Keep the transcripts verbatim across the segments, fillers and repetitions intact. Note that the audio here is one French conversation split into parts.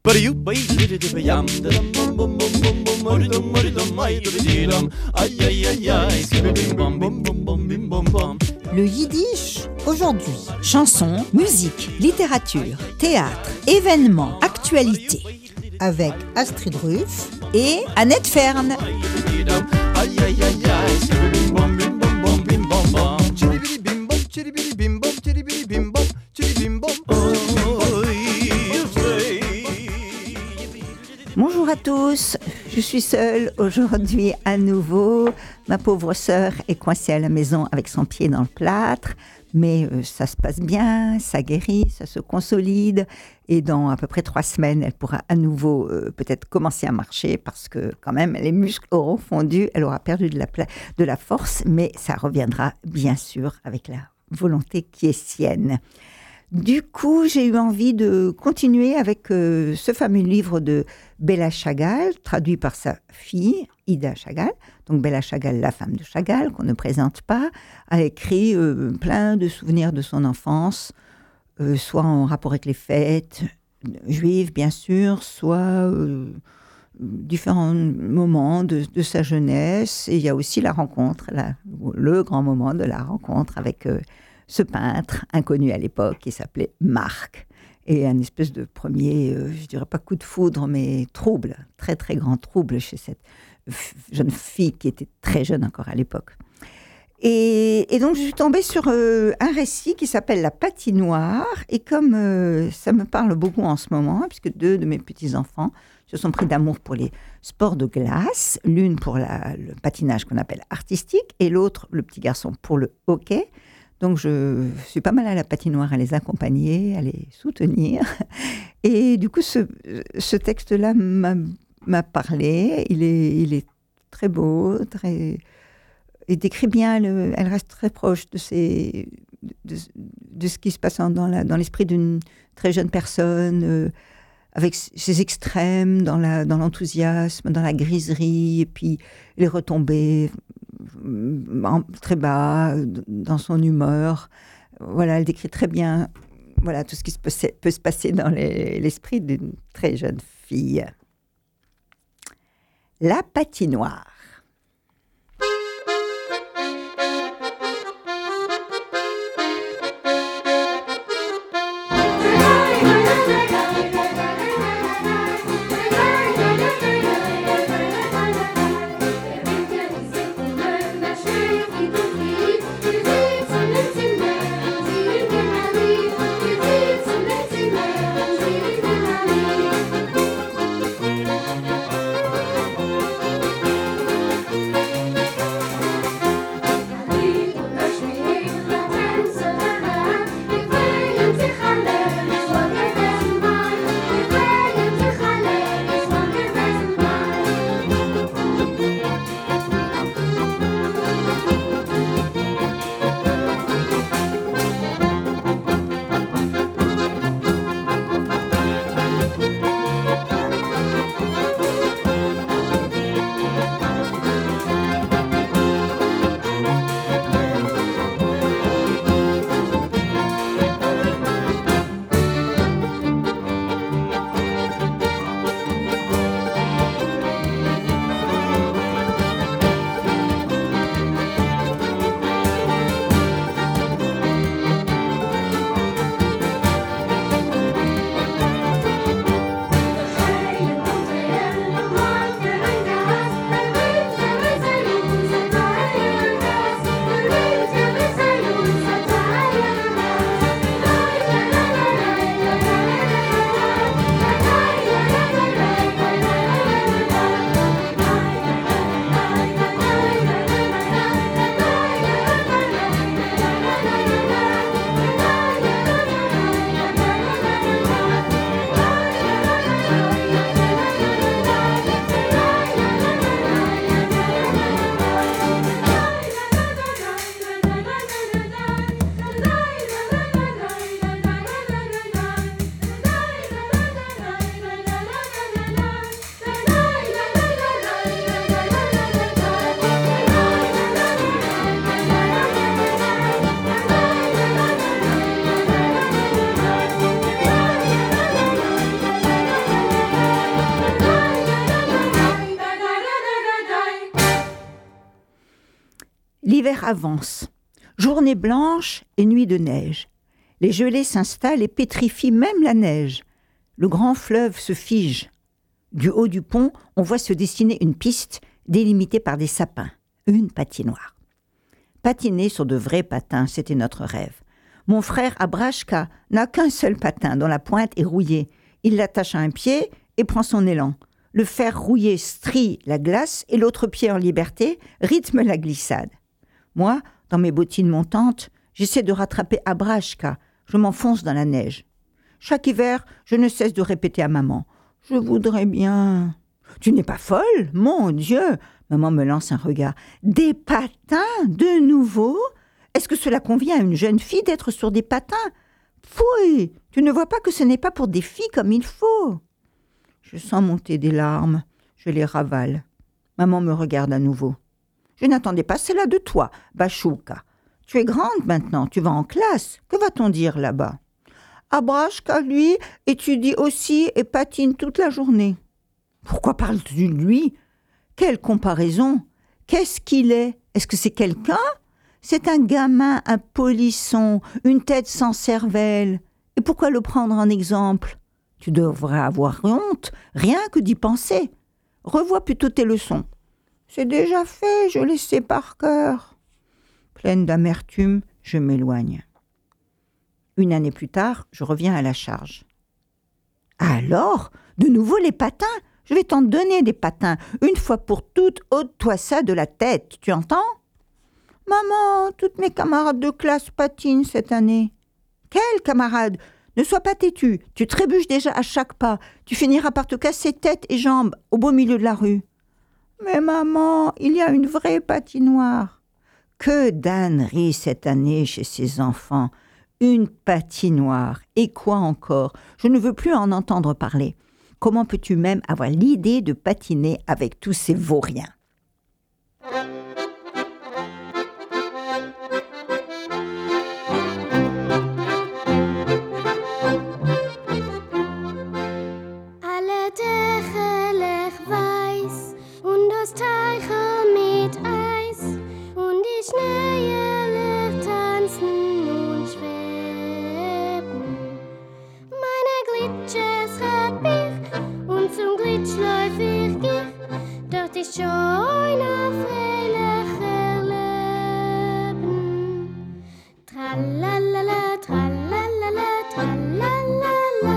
Le yiddish aujourd'hui. Chansons, musique, littérature, théâtre, événements, actualités. Avec Astrid Ruff et Annette Fern. Bonjour à tous, je suis seule aujourd'hui à nouveau. Ma pauvre sœur est coincée à la maison avec son pied dans le plâtre, mais euh, ça se passe bien, ça guérit, ça se consolide et dans à peu près trois semaines, elle pourra à nouveau euh, peut-être commencer à marcher parce que quand même les muscles auront fondu, elle aura perdu de la, pla- de la force, mais ça reviendra bien sûr avec la volonté qui est sienne. Du coup, j'ai eu envie de continuer avec euh, ce fameux livre de Bella Chagall, traduit par sa fille, Ida Chagall. Donc Bella Chagall, la femme de Chagall, qu'on ne présente pas, a écrit euh, plein de souvenirs de son enfance, euh, soit en rapport avec les fêtes juives, bien sûr, soit euh, différents moments de, de sa jeunesse. Et il y a aussi la rencontre, la, le grand moment de la rencontre avec euh, ce peintre inconnu à l'époque qui s'appelait Marc. Et un espèce de premier, euh, je dirais pas coup de foudre, mais trouble, très très grand trouble chez cette f- jeune fille qui était très jeune encore à l'époque. Et, et donc je suis tombée sur euh, un récit qui s'appelle La patinoire. Et comme euh, ça me parle beaucoup en ce moment, puisque deux de mes petits-enfants se sont pris d'amour pour les sports de glace, l'une pour la, le patinage qu'on appelle artistique, et l'autre, le petit garçon, pour le hockey. Donc, je suis pas mal à la patinoire à les accompagner, à les soutenir. Et du coup, ce, ce texte-là m'a, m'a parlé. Il est, il est très beau, très... Il décrit bien, le, elle reste très proche de, ces, de, de ce qui se passe dans, la, dans l'esprit d'une très jeune personne, euh, avec ses extrêmes, dans, la, dans l'enthousiasme, dans la griserie, et puis les retombées très bas, dans son humeur. Voilà, elle décrit très bien voilà, tout ce qui peut, peut se passer dans les, l'esprit d'une très jeune fille. La patinoire. L'hiver avance. Journée blanche et nuit de neige. Les gelées s'installent et pétrifient même la neige. Le grand fleuve se fige. Du haut du pont, on voit se dessiner une piste délimitée par des sapins. Une patinoire. Patiner sur de vrais patins, c'était notre rêve. Mon frère Abrashka n'a qu'un seul patin dont la pointe est rouillée. Il l'attache à un pied et prend son élan. Le fer rouillé strie la glace et l'autre pied en liberté rythme la glissade. Moi, dans mes bottines montantes, j'essaie de rattraper Abrashka. Je m'enfonce dans la neige. Chaque hiver, je ne cesse de répéter à maman « Je voudrais bien… » « Tu n'es pas folle, mon Dieu !» Maman me lance un regard. « Des patins, de nouveau ? Est-ce que cela convient à une jeune fille d'être sur des patins ? Pouille, tu ne vois pas que ce n'est pas pour des filles comme il faut ?» Je sens monter des larmes, je les ravale. Maman me regarde à nouveau. « Je n'attendais pas cela de toi, Bachouka. Tu es grande maintenant, tu vas en classe. Que va-t-on dire là-bas ?»« Abrashka, lui, étudie aussi et patine toute la journée. » « Pourquoi parles-tu de lui ? Quelle comparaison ? Qu'est-ce qu'il est ? Est-ce que c'est quelqu'un ? C'est un gamin, un polisson, une tête sans cervelle. Et pourquoi le prendre en exemple ? Tu devrais avoir honte, rien que d'y penser. Revois plutôt tes leçons. C'est déjà fait, je les sais par cœur. Pleine d'amertume, je m'éloigne. Une année plus tard, je reviens à la charge. Alors, de nouveau les patins ? Je vais t'en donner des patins. Une fois pour toutes, ôte-toi ça de la tête. Tu entends ? Maman, toutes mes camarades de classe patinent cette année. Quels camarades ? Ne sois pas têtu. Tu trébuches déjà à chaque pas. Tu finiras par te casser tête et jambes au beau milieu de la rue. Mais maman, il y a une vraie patinoire. Que d'âneries cette année chez ces enfants. Une patinoire. Et quoi encore ? Je ne veux plus en entendre parler. Comment peux-tu même avoir l'idée de patiner avec tous ces vauriens ? Alle Dächer lech weiß und das Teiche mit Eis und die Schneeje tanzen und schweben. Meine Glitsches hab ich und zum Glitsch läuf ich gich durch die schöne freiliche Leben. Tralalala, tralalala, tralalala.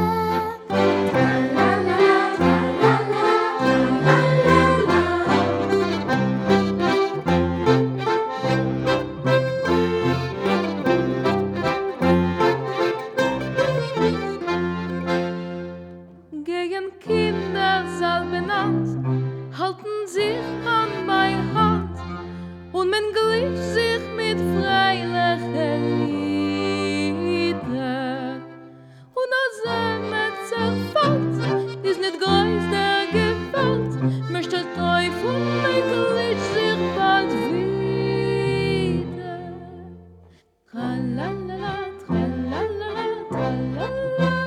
Gegen Kindersaal benannt, halten sich man bei Hand und man glitscht sich mit freilichen Lieder. Und als er mit zerfällt, ist nicht groß der Gewalt, möchte der Teufel mit glitscht sich bald wieder. Tralalala, tralalala, tralalala.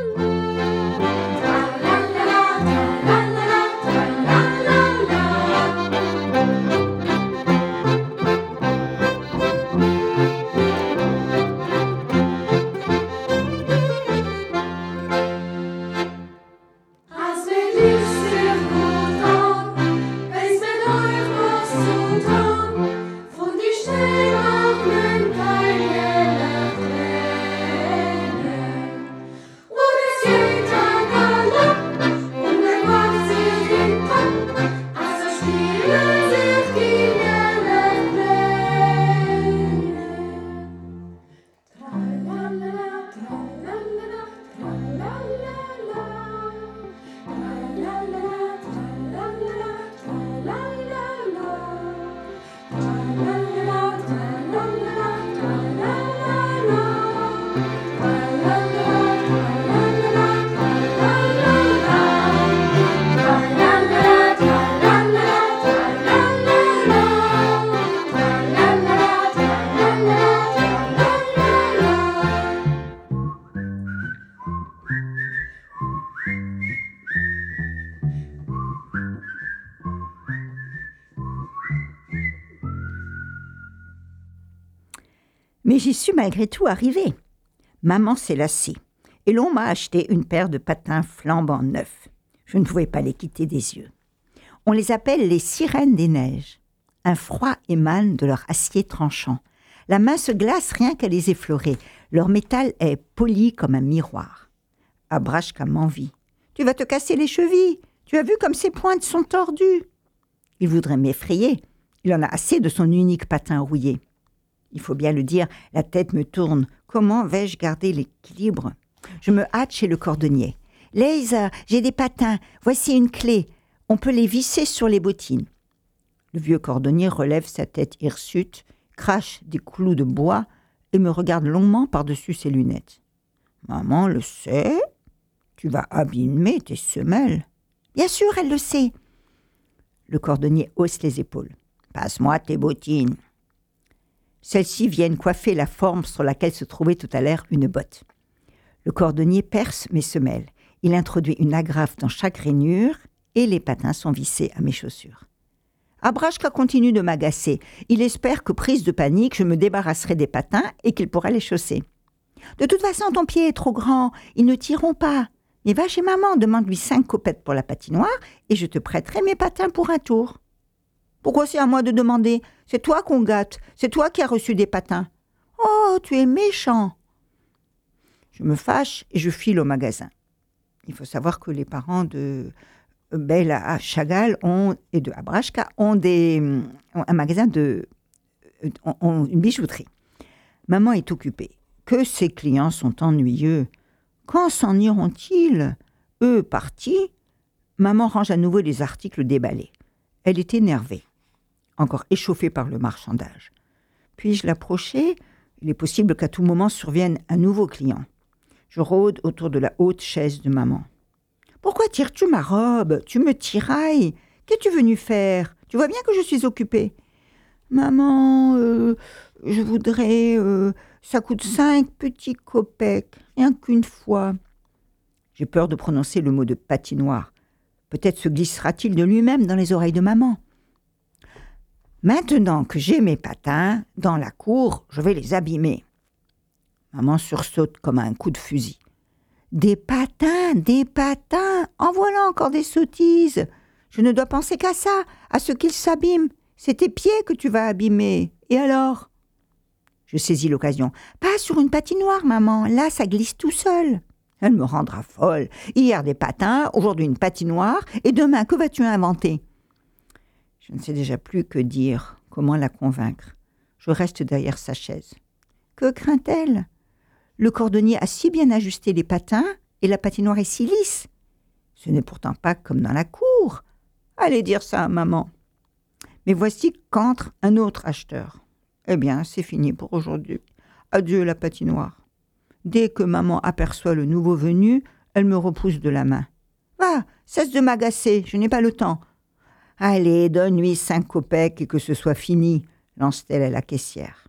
Als wir glitschen Mais j'y suis malgré tout arrivée. Maman s'est lassée et l'on m'a acheté une paire de patins flambant neufs. Je ne pouvais pas les quitter des yeux. On les appelle les sirènes des neiges. Un froid émane de leur acier tranchant. La main se glace rien qu'à les effleurer. Leur métal est poli comme un miroir. Abrashka m'envie. « Tu vas te casser les chevilles. Tu as vu comme ses pointes sont tordues. » Il voudrait m'effrayer. Il en a assez de son unique patin rouillé. Il faut bien le dire, la tête me tourne. Comment vais-je garder l'équilibre? Je me hâte chez le cordonnier. « Leïsa, j'ai des patins. Voici une clé. On peut les visser sur les bottines. » Le vieux cordonnier relève sa tête hirsute, crache des clous de bois et me regarde longuement par-dessus ses lunettes. « Maman le sait. Tu vas abîmer tes semelles. »« Bien sûr, elle le sait. » Le cordonnier hausse les épaules. « Passe-moi tes bottines. » Celles-ci viennent coiffer la forme sur laquelle se trouvait tout à l'heure une botte. Le cordonnier perce mes semelles. Il introduit une agrafe dans chaque rainure et les patins sont vissés à mes chaussures. Abrashka continue de m'agacer. Il espère que, prise de panique, je me débarrasserai des patins et qu'il pourra les chausser. « De toute façon, ton pied est trop grand. Ils ne tireront pas. Mais va chez maman, demande-lui cinq copettes pour la patinoire et je te prêterai mes patins pour un tour. »« Pourquoi c'est à moi de demander? C'est toi qu'on gâte. C'est toi qui as reçu des patins. »« Oh, tu es méchant !» Je me fâche et je file au magasin. Il faut savoir que les parents de Bella Chagall ont, et de Abrashka ont, des, ont un magasin de ont, ont une bijouterie. Maman est occupée. Que ses clients sont ennuyeux. Quand s'en iront-ils? Eux partis, maman range à nouveau les articles déballés. Elle est énervée, encore échauffée par le marchandage. Puis-je l'approcher? Il est possible qu'à tout moment survienne un nouveau client. Je rôde autour de la haute chaise de maman. « Pourquoi tires-tu ma robe? Tu me tirailles. Qu'es-tu venue faire? Tu vois bien que je suis occupée. »« Maman, euh, je voudrais... Euh, ça coûte cinq petits kopecks, rien qu'une fois. » J'ai peur de prononcer le mot de patinoire. Peut-être se glissera-t-il de lui-même dans les oreilles de maman. Maintenant que j'ai mes patins, dans la cour, je vais les abîmer. Maman sursaute comme un coup de fusil. « Des patins, des patins, en voilà encore des sottises. Je ne dois penser qu'à ça, à ce qu'ils s'abîment. C'est tes pieds que tu vas abîmer. Et alors ?» Je saisis l'occasion. « Pas sur une patinoire, maman. Là, ça glisse tout seul. » Elle me rendra folle. Hier des patins, aujourd'hui une patinoire, et demain, que vas-tu inventer? Je ne sais déjà plus que dire, comment la convaincre. Je reste derrière sa chaise. Que craint-elle? Le cordonnier a si bien ajusté les patins et la patinoire est si lisse. Ce n'est pourtant pas comme dans la cour. Allez dire ça à maman. Mais voici qu'entre un autre acheteur. Eh bien, c'est fini pour aujourd'hui. Adieu la patinoire. Dès que maman aperçoit le nouveau venu, elle me repousse de la main. « Va, cesse de m'agacer, je n'ai pas le temps. »« Allez, donne-lui cinq kopecks et que ce soit fini, » lance-t-elle à la caissière.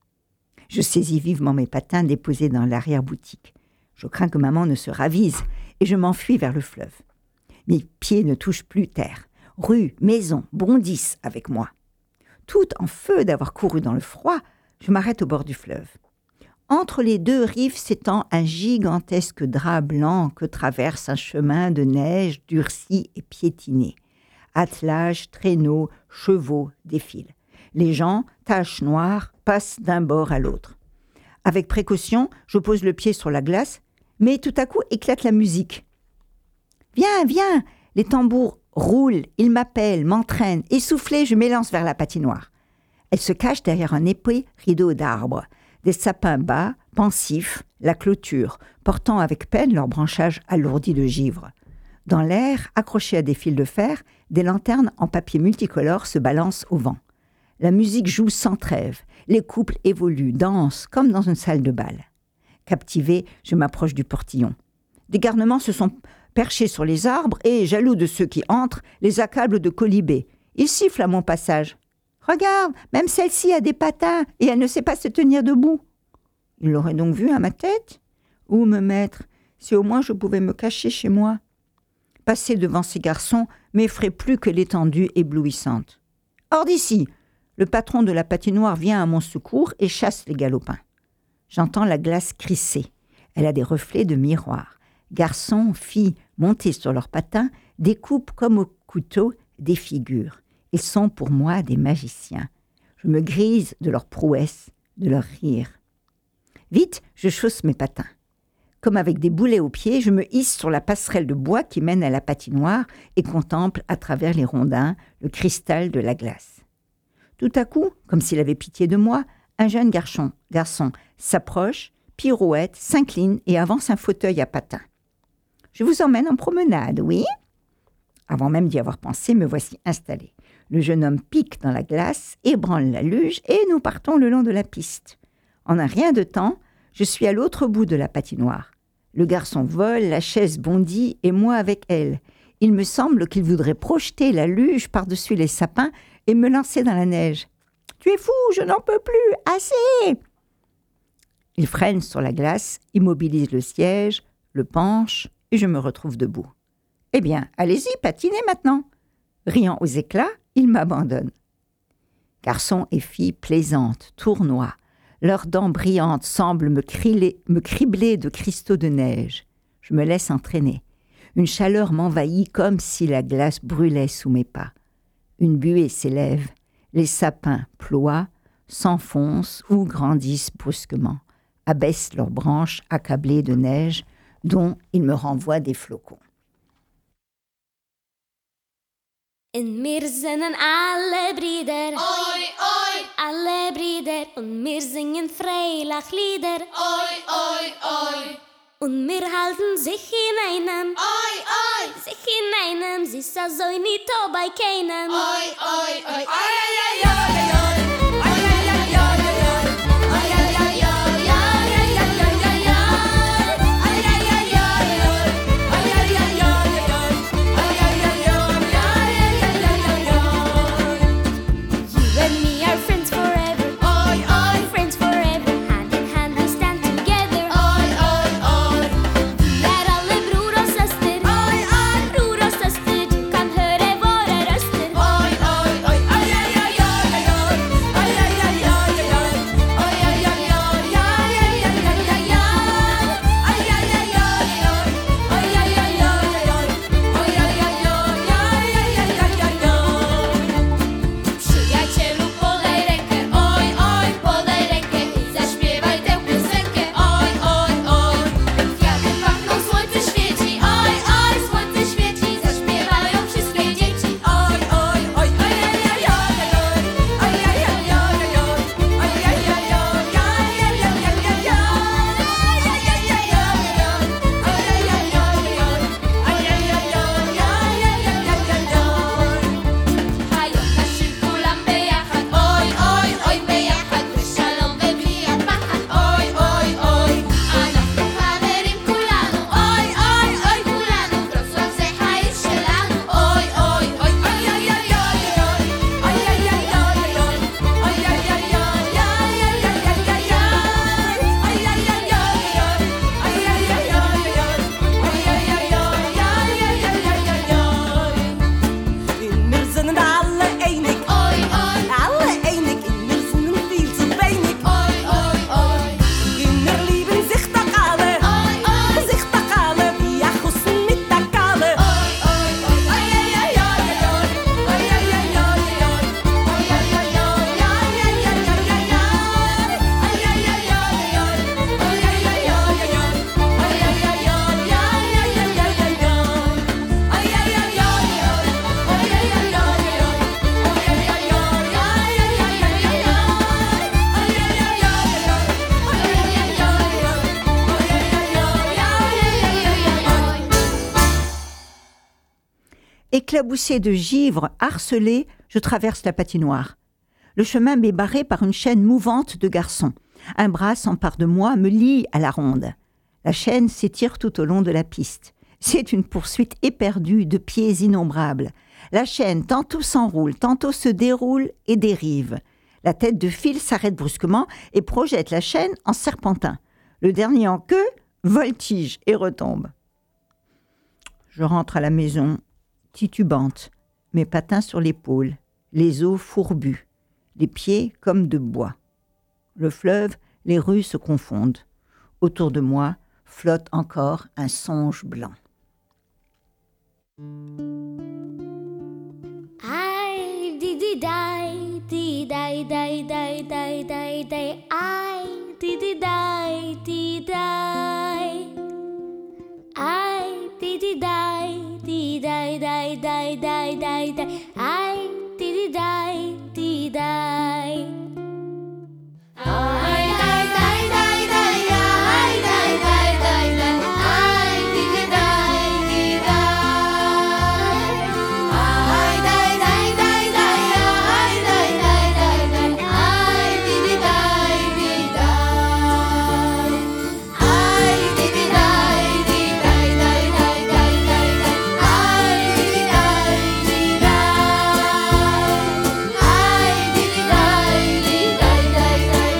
Je saisis vivement mes patins déposés dans l'arrière-boutique. Je crains que maman ne se ravise et je m'enfuis vers le fleuve. Mes pieds ne touchent plus terre. Rues, maisons bondissent avec moi. Tout en feu d'avoir couru dans le froid, je m'arrête au bord du fleuve. Entre les deux rives s'étend un gigantesque drap blanc que traverse un chemin de neige durci et piétiné. Attelages, traîneaux, chevaux défilent. Les gens, taches noires, passent d'un bord à l'autre. Avec précaution, je pose le pied sur la glace, mais tout à coup éclate la musique. « Viens, viens !» Les tambours roulent, ils m'appellent, m'entraînent. Essoufflée, je m'élance vers la patinoire. Elle se cache derrière un épais rideau d'arbres. Des sapins bas, pensifs, la clôture, portant avec peine leur branchage alourdi de givre. Dans l'air, accrochés à des fils de fer, des lanternes en papier multicolore se balancent au vent. La musique joue sans trêve. Les couples évoluent, dansent, comme dans une salle de bal. Captivée, je m'approche du portillon. Des garnements se sont perchés sur les arbres et, jaloux de ceux qui entrent, les accablent de colibés. Ils sifflent à mon passage. « Regarde, même celle-ci a des patins et elle ne sait pas se tenir debout. » Ils l'auraient donc vu à ma tête? Où me mettre, si au moins je pouvais me cacher chez moi? Passer devant ces garçons m'effraie plus que l'étendue éblouissante. « Hors d'ici !» Le patron de la patinoire vient à mon secours et chasse les galopins. J'entends la glace crisser. Elle a des reflets de miroir. Garçons, filles, montés sur leurs patins, découpent comme au couteau des figures. Ils sont pour moi des magiciens. Je me grise de leur prouesse, de leur rire. Vite, je chausse mes patins. Comme avec des boulets aux pieds, je me hisse sur la passerelle de bois qui mène à la patinoire et contemple à travers les rondins le cristal de la glace. Tout à coup, comme s'il avait pitié de moi, un jeune garçon, garçon s'approche, pirouette, s'incline et avance un fauteuil à patins. « Je vous emmène en promenade, oui ?» Avant même d'y avoir pensé, me voici installé. Le jeune homme pique dans la glace, ébranle la luge et nous partons le long de la piste. En un rien de temps, je suis à l'autre bout de la patinoire. Le garçon vole, la chaise bondit et moi avec elle. Il me semble qu'il voudrait projeter la luge par-dessus les sapins et me lancer dans la neige. « Tu es fou, je n'en peux plus, assez !» Il freine sur la glace, immobilise le siège, le penche et je me retrouve debout. « Eh bien, allez-y, patinez maintenant !» Riant aux éclats, il m'abandonne. Garçons et filles plaisantes, tournoient. Leurs dents brillantes semblent me, criler, me cribler de cristaux de neige. Je me laisse entraîner. Une chaleur m'envahit comme si la glace brûlait sous mes pas. Une buée s'élève. Les sapins ploient, s'enfoncent ou grandissent brusquement, abaissent leurs branches accablées de neige, dont ils me renvoient des flocons. Und wir sind alle Brüder, Oi, oi, alle Brüder, und wir singen Freilachlieder, oi, oi, oi, und wir halten sich in einem, oi, oi, sich in einem, sie ist so nicht bei keinem. oi, oi, oi, oi, oi, oi, oi, oi, oi. Éclaboussé de givre, harcelé, je traverse la patinoire. Le chemin m'est barré par une chaîne mouvante de garçons. Un bras s'empare de moi, me lie à la ronde. La chaîne s'étire tout au long de la piste. C'est une poursuite éperdue de pieds innombrables. La chaîne tantôt s'enroule, tantôt se déroule et dérive. La tête de fil s'arrête brusquement et projette la chaîne en serpentin. Le dernier en queue voltige et retombe. Je rentre à la maison, titubante, mes patins sur l'épaule, les os fourbus, les pieds comme de bois. Le fleuve Les rues se confondent. Autour de moi flotte encore un songe blanc. I did it die, did I die, die, die, die, die. I did it die, did I? I did it die, did I die, die, die, die, die. I did it die, did I? I die die die die I die die die die I did it die did I I die die die die I die die die die I did it die did I I did it die did I die die die die I did it die did I I did it die did I die die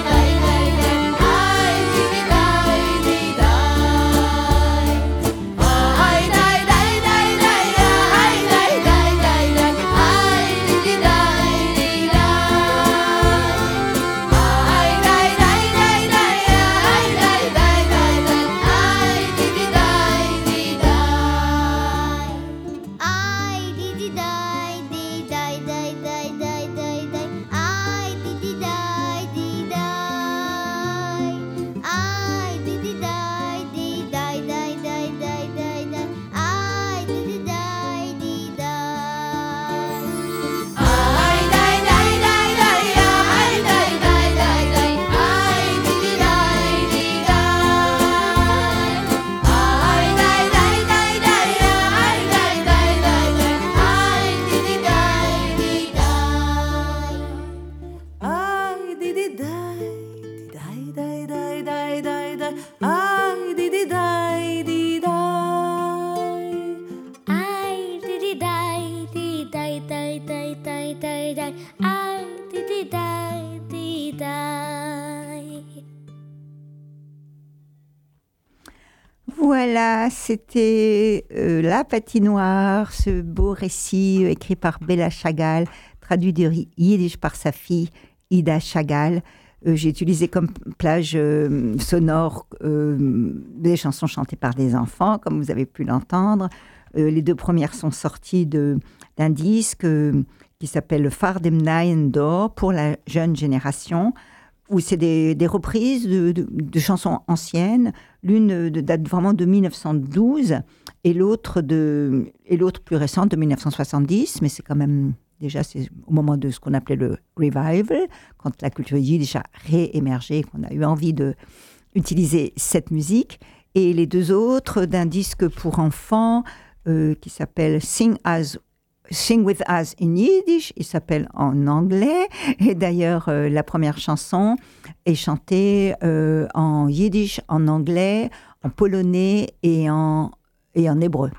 Voilà, c'était euh, La Patinoire, ce beau récit euh, écrit par Bella Chagall, traduit du yiddish par sa fille Ida Chagall. Euh, j'ai utilisé comme plage euh, sonore euh, des chansons chantées par des enfants, comme vous avez pu l'entendre. Euh, les deux premières sont sorties de, d'un disque euh, qui s'appelle Le Phare dem Neuen Dor pour la jeune génération, où c'est des, des reprises de, de, de chansons anciennes. L'une de, date vraiment de mille neuf cent douze et l'autre, de, et l'autre plus récente de mille neuf cent soixante-dix, mais c'est quand même... Déjà, c'est au moment de ce qu'on appelait le revival, quand la culture yiddish a réémergé, qu'on a eu envie d'utiliser cette musique. Et les deux autres d'un disque pour enfants euh, qui s'appelle Sing, As, Sing With Us in Yiddish. Il s'appelle en anglais. Et d'ailleurs, euh, la première chanson est chantée euh, en yiddish, en anglais, en polonais et en, et en hébreu.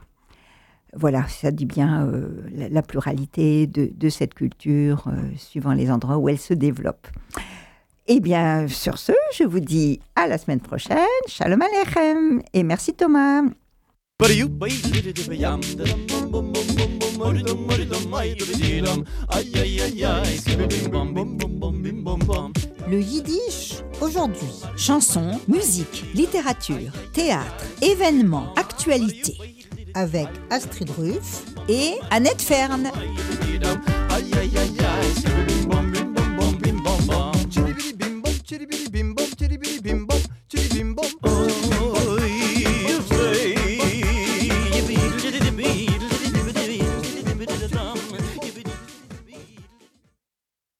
Voilà, ça dit bien euh, la, la pluralité de, de cette culture, euh, suivant les endroits où elle se développe. Eh bien, sur ce, je vous dis à la semaine prochaine. Shalom Aleichem. Et merci Thomas. Le yiddish aujourd'hui. Chansons, musique, littérature, théâtre, événements, actualités. Avec Astrid Ruff et Annette Fern.